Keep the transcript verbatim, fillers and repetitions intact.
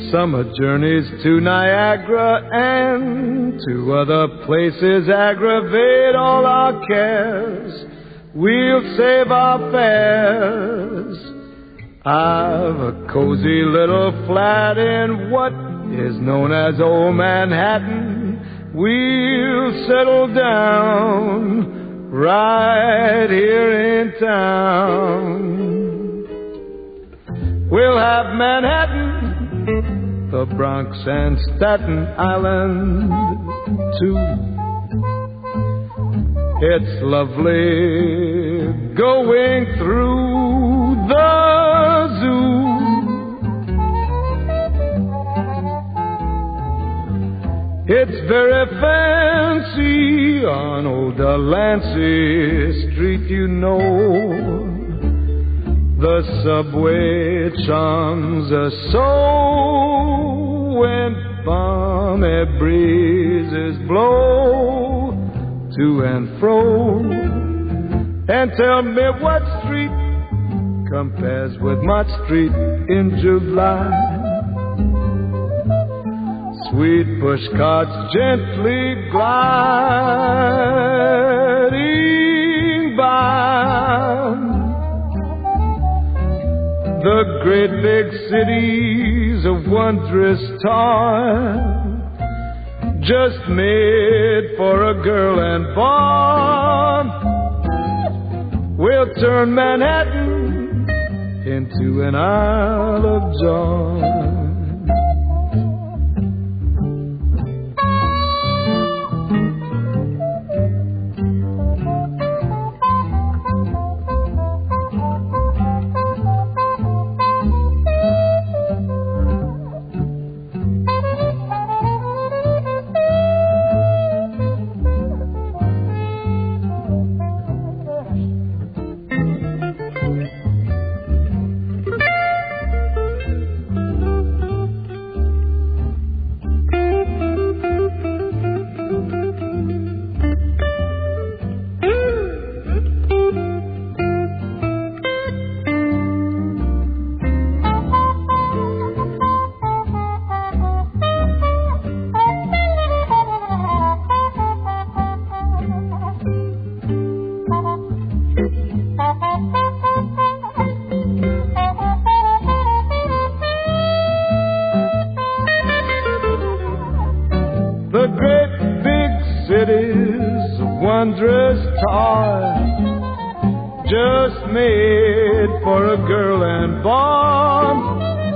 Summer journeys to Niagara and to other places aggravate all our cares. We'll save our fares. I've a cozy little flat in what is known as Old Manhattan. We'll settle down right here in town. We'll have Manhattan, the Bronx and Staten Island too. It's lovely going through the zoo. It's very fancy on old Delancey Street, you know. The subway charms us so when balmy breezes blow to and fro. And tell me what street compares with my street in July. Sweet push carts gently gliding by. The great big cities of wondrous toy, just made for a girl and boy. We'll turn Manhattan into an Isle of Joy. The great big cities, wondrous toy, just made for a girl and boy.